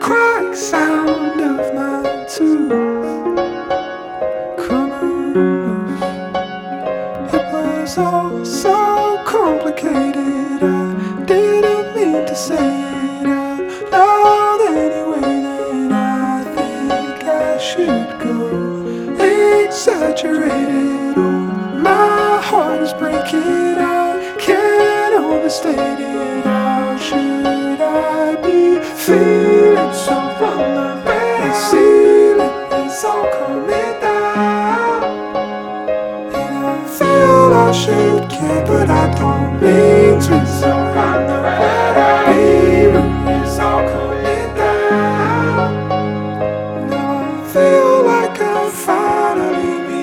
crack sound of my tooth coming loose. It was all so complicated, I didn't mean to say it out loud anyway. Then I think I should go exaggerated. Oh, my heart is breaking, I can't overstate it. How should I be feeling so vulnerable? The ceiling is all coming down, and I feel I should care, but I don't mean to. So I'm the is all coming down. Now I feel like I'm finally me.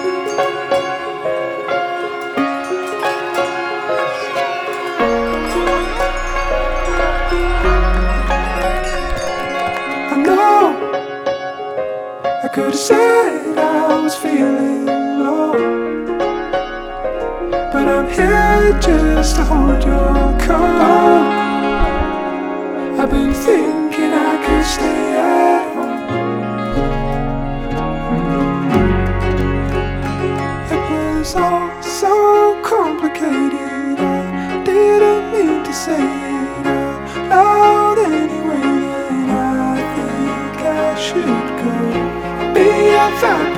I know I could have said I was feeling low, but I'm here just to hold your coat. I've been thinking I could stay at home. It was all so complicated, I didn't mean to say it out loud anyway. Then I think I should go be a